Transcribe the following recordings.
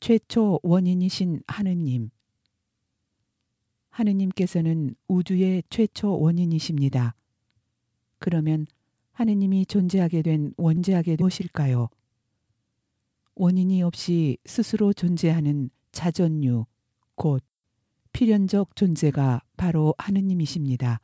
최초 원인이신 하느님. 하느님께서는 우주의 최초 원인이십니다. 그러면 하느님이 존재하게 된 원죄악이 무엇일까요? 원인이 없이 스스로 존재하는 자존류, 곧 필연적 존재가 바로 하느님이십니다.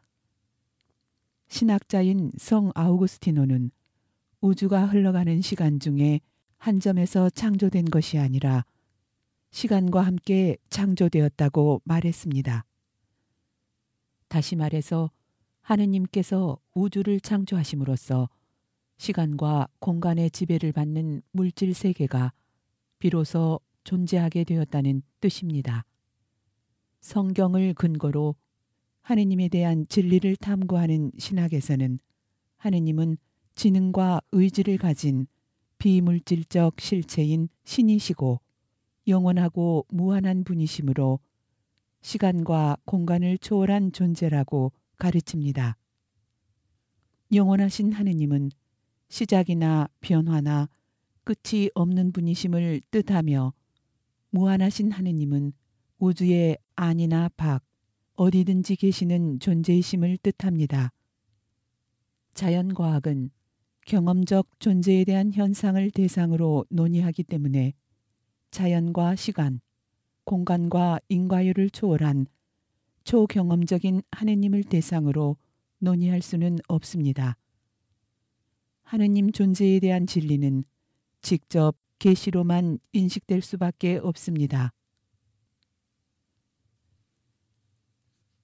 신학자인 성 아우구스티노는 우주가 흘러가는 시간 중에 한 점에서 창조된 것이 아니라 시간과 함께 창조되었다고 말했습니다. 다시 말해서 하느님께서 우주를 창조하심으로써 시간과 공간의 지배를 받는 물질 세계가 비로소 존재하게 되었다는 뜻입니다. 성경을 근거로 하느님에 대한 진리를 탐구하는 신학에서는 하느님은 지능과 의지를 가진 비물질적 실체인 신이시고 영원하고 무한한 분이시므로 시간과 공간을 초월한 존재라고 가르칩니다. 영원하신 하느님은 시작이나 변화나 끝이 없는 분이심을 뜻하며 무한하신 하느님은 우주의 안이나 밖 어디든지 계시는 존재이심을 뜻합니다. 자연과학은 경험적 존재에 대한 현상을 대상으로 논의하기 때문에 자연과 시간, 공간과 인과율을 초월한 초경험적인 하느님을 대상으로 논의할 수는 없습니다. 하느님 존재에 대한 진리는 직접 계시로만 인식될 수밖에 없습니다.